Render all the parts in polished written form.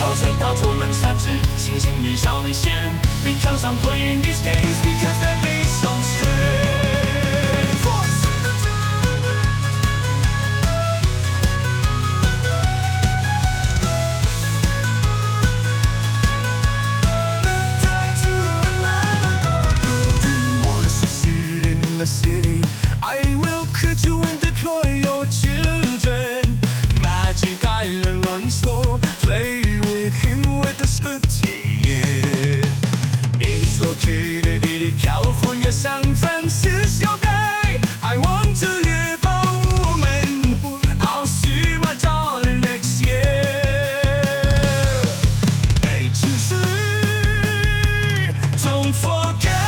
高声高出门杀之，星星日少内线，Because I'm playing these games because they're based on strength. The city, I will cut you and deploy your children. Magic Island runs slow, play with him with the spitting. It's located in California, San Francisco Bay. I want to live a woman. I'll see my daughter next year. Agency, don't forget.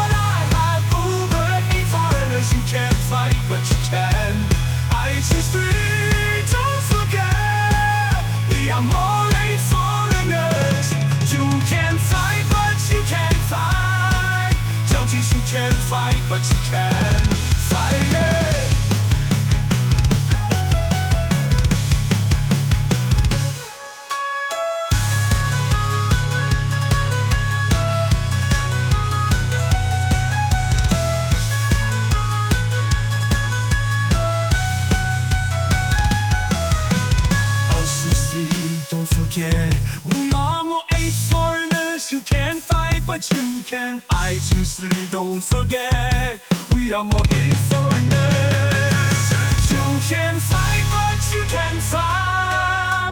You can't fight, but you can. I choose free, don't forget. We are more than foreigners. You can fight, but you can't fight. Don't you can fight, but you can fight it. Don't forget, we are more eight foreigners. You can fight, but you can. I choose three, don't forget. We are more eight foreigners. You can fight, but you can fight.